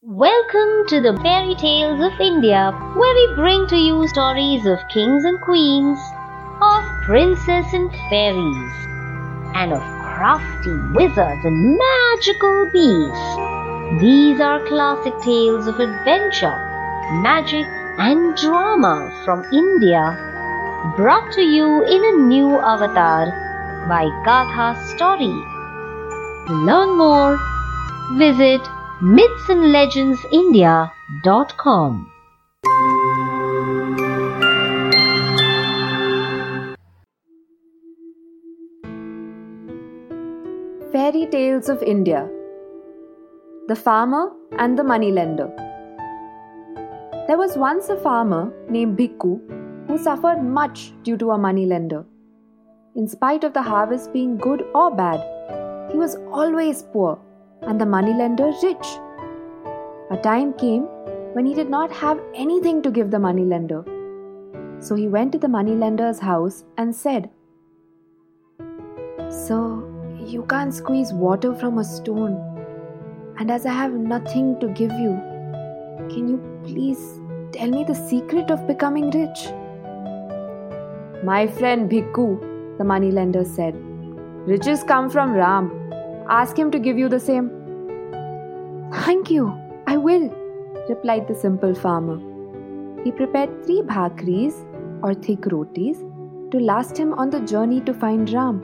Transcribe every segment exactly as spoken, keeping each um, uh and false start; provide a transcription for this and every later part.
Welcome to the Fairy Tales of India, where we bring to you stories of kings and queens, of princes and fairies, and of crafty wizards and magical beasts. These are classic tales of adventure, magic, and drama from India, brought to you in a new avatar by Gatha Story. To learn more, visit myths and legends india dot com. Fairy Tales of India. The Farmer and the Moneylender. There was once a farmer named Bhikkhu who suffered much due to a moneylender. In spite of the harvest being good or bad, he was always poor and the moneylender rich. A time came when he did not have anything to give the moneylender. So he went to the moneylender's house and said, "Sir, you can't squeeze water from a stone, and as I have nothing to give you, can you please tell me the secret of becoming rich?" "My friend Bhikkhu," the moneylender said, "riches come from Ram. Ask him to give you the same." "Thank you, I will," replied the simple farmer. He prepared three bhakris or thick rotis to last him on the journey to find Ram.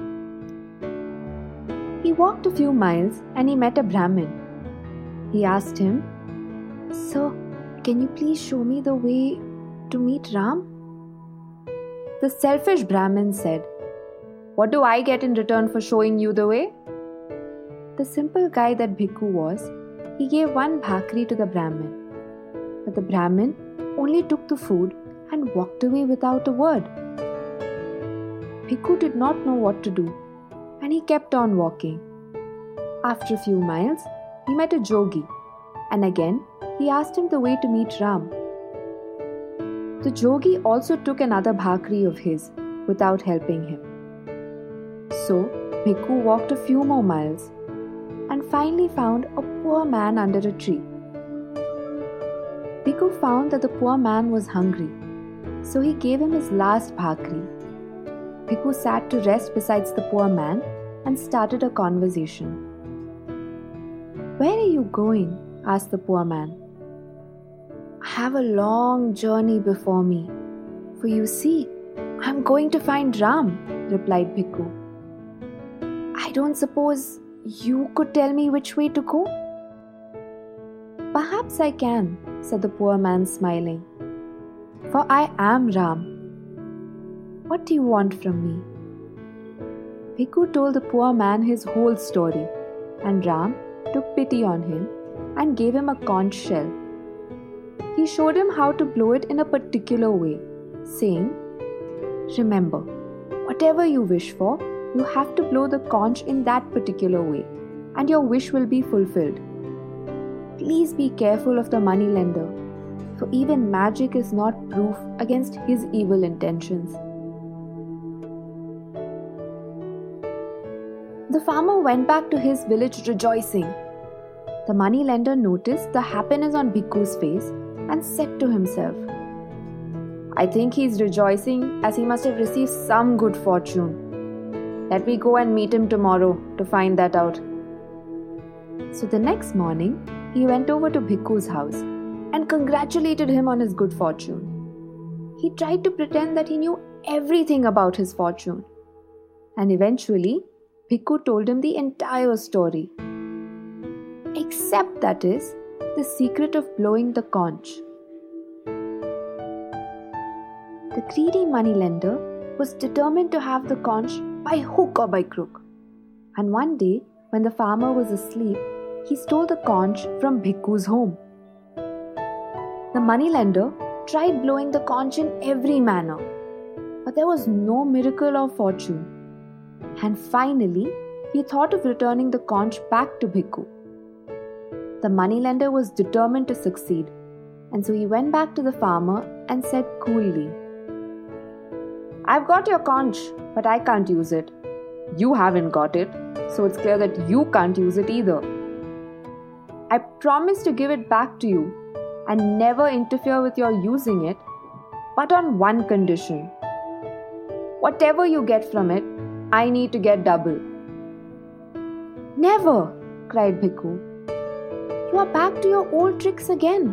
He walked a few miles and he met a Brahmin. He asked him, "Sir, can you please show me the way to meet Ram?" The selfish Brahmin said, "What do I get in return for showing you the way?" The simple guy that Bhikkhu was, he gave one bhakri to the Brahmin. But the Brahmin only took the food and walked away without a word. Bhikkhu did not know what to do, and he kept on walking. After a few miles, he met a jogi, and again he asked him the way to meet Ram. The jogi also took another bhakri of his without helping him. So Bhikkhu walked a few more miles and finally found a poor man under a tree. Bhikkhu found that the poor man was hungry, so he gave him his last bhakri. Bhikkhu sat to rest beside the poor man and started a conversation. "Where are you going?" asked the poor man. "I have a long journey before me, for you see, I am going to find Ram," replied Bhikkhu. "I don't suppose you could tell me which way to go?" "Perhaps I can," said the poor man smiling, "for I am Ram. What do you want from me?" Bhikkhu told the poor man his whole story, and Ram took pity on him and gave him a conch shell. He showed him how to blow it in a particular way, saying, "Remember, whatever you wish for, you have to blow the conch in that particular way, and your wish will be fulfilled. Please be careful of the moneylender, for even magic is not proof against his evil intentions." The farmer went back to his village rejoicing. The moneylender noticed the happiness on Bhikkhu's face and said to himself, "I think he is rejoicing as he must have received some good fortune. Let me go and meet him tomorrow to find that out." So the next morning, he went over to Bhikkhu's house and congratulated him on his good fortune. He tried to pretend that he knew everything about his fortune. And eventually, Bhikkhu told him the entire story. Except, that is, the secret of blowing the conch. The greedy moneylender was determined to have the conch by hook or by crook. And one day, when the farmer was asleep, he stole the conch from Bhikkhu's home. The moneylender tried blowing the conch in every manner, but there was no miracle or fortune. And finally, he thought of returning the conch back to Bhikkhu. The moneylender was determined to succeed, and so he went back to the farmer and said coolly, "I've got your conch, but I can't use it. You haven't got it, so it's clear that you can't use it either." I promise to give it back to you and never interfere with your using it, but on one condition. Whatever you get from it, I need to get double." "Never!" cried Bhikkhu. "You are back to your old tricks again."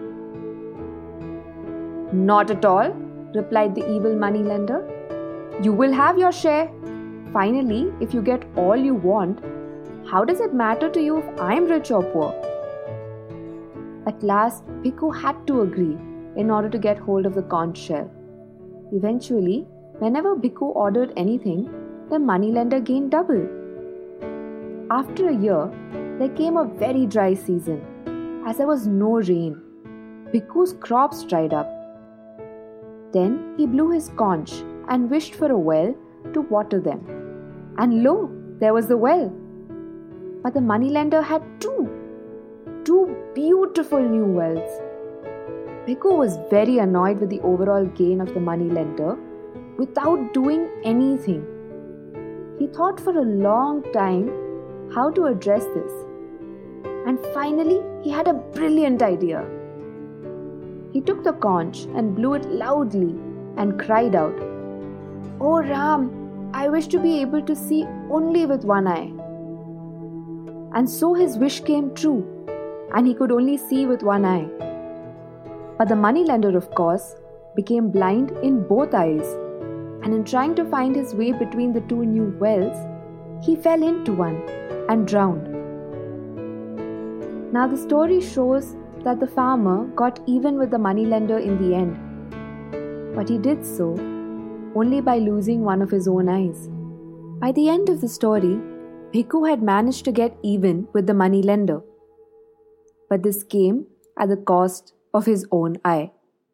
"Not at all," replied the evil moneylender. "You will have your share. Finally, if you get all you want, how does it matter to you if I'm rich or poor?" At last, Bhikkhu had to agree in order to get hold of the conch shell. Eventually, whenever Bhikkhu ordered anything, the moneylender gained double. After a year, there came a very dry season, as there was no rain. Bhikkhu's crops dried up. Then he blew his conch and wished for a well to water them. And lo, there was the well. But the moneylender had two, two beautiful new wells. Bhikkhu was very annoyed with the overall gain of the moneylender without doing anything. He thought for a long time how to address this. And finally, he had a brilliant idea. He took the conch and blew it loudly and cried out, "Oh Ram, I wish to be able to see only with one eye." And so his wish came true, and he could only see with one eye. But the moneylender, of course, became blind in both eyes, and in trying to find his way between the two new wells, he fell into one and drowned. Now the story shows that the farmer got even with the moneylender in the end, but he did so only by losing one of his own eyes. By the end of the story, Bhikkhu had managed to get even with the moneylender, but this came at the cost of his own eye.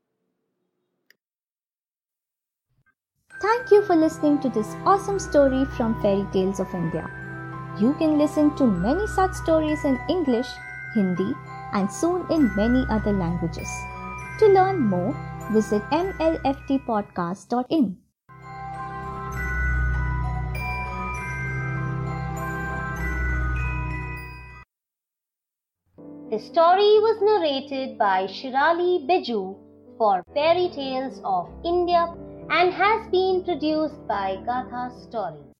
Thank you for listening to this awesome story from Fairy Tales of India. You can listen to many such stories in English, Hindi, and soon in many other languages. To learn more, visit m l f t podcast dot in. The story was narrated by Shirali Biju for Fairy Tales of India and has been produced by Gatha Story.